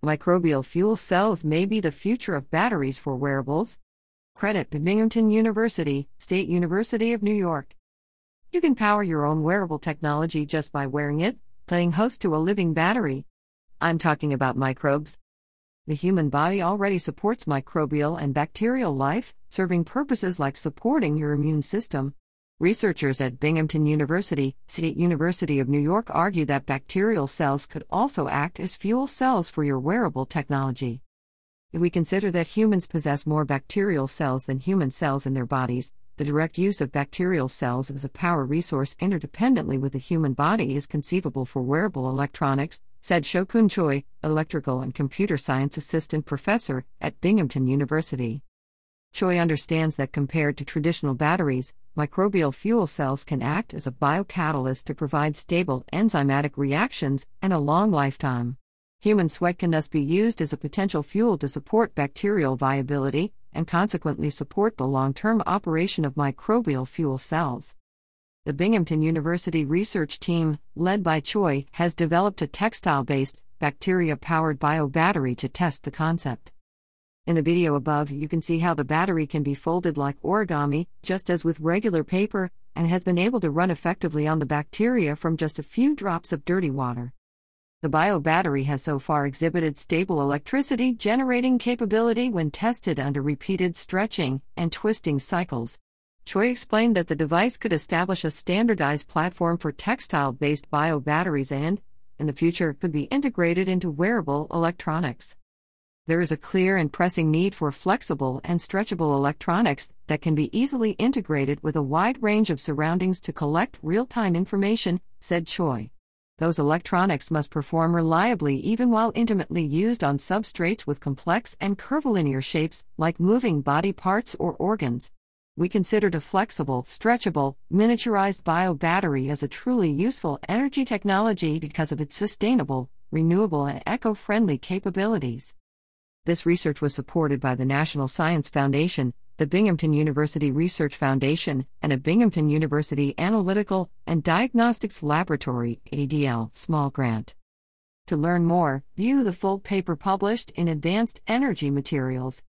Microbial fuel cells may be the future of batteries for wearables. Credit to Binghamton University, State University of New York. You can power your own wearable technology just by wearing it, playing host to a living battery. I'm talking about microbes. The human body already supports microbial and bacterial life, serving purposes like supporting your immune system. Researchers at Binghamton University, State University of New York argue that bacterial cells could also act as fuel cells for your wearable technology. If we consider that humans possess more bacterial cells than human cells in their bodies, the direct use of bacterial cells as a power resource interdependently with the human body is conceivable for wearable electronics, said Shokun Choi, electrical and computer science assistant professor at Binghamton University. Choi understands that compared to traditional batteries, microbial fuel cells can act as a biocatalyst to provide stable enzymatic reactions and a long lifetime. Human sweat can thus be used as a potential fuel to support bacterial viability and consequently support the long-term operation of microbial fuel cells. The Binghamton University research team, led by Choi, has developed a textile-based, bacteria-powered biobattery to test the concept. In the video above, you can see how the battery can be folded like origami, just as with regular paper, and has been able to run effectively on the bacteria from just a few drops of dirty water. The biobattery has so far exhibited stable electricity generating capability when tested under repeated stretching and twisting cycles. Choi explained that the device could establish a standardized platform for textile-based biobatteries and, in the future, could be integrated into wearable electronics. There is a clear and pressing need for flexible and stretchable electronics that can be easily integrated with a wide range of surroundings to collect real-time information, said Choi. Those electronics must perform reliably even while intimately used on substrates with complex and curvilinear shapes like moving body parts or organs. We considered a flexible, stretchable, miniaturized biobattery as a truly useful energy technology because of its sustainable, renewable and eco-friendly capabilities. This research was supported by the National Science Foundation, the Binghamton University Research Foundation, and a Binghamton University Analytical and Diagnostics Laboratory (ADL) small grant. To learn more, view the full paper published in Advanced Energy Materials.